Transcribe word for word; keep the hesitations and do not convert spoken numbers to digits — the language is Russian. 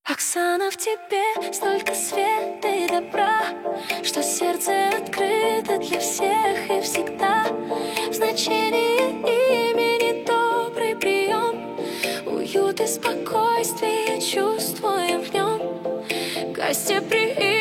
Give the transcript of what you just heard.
Оксана, в тебе столько света и добра, что сердце открыто для всех и всегда. В значении имени добрый прием, уют и спокойствие чувствуем в нем. Гостеприимство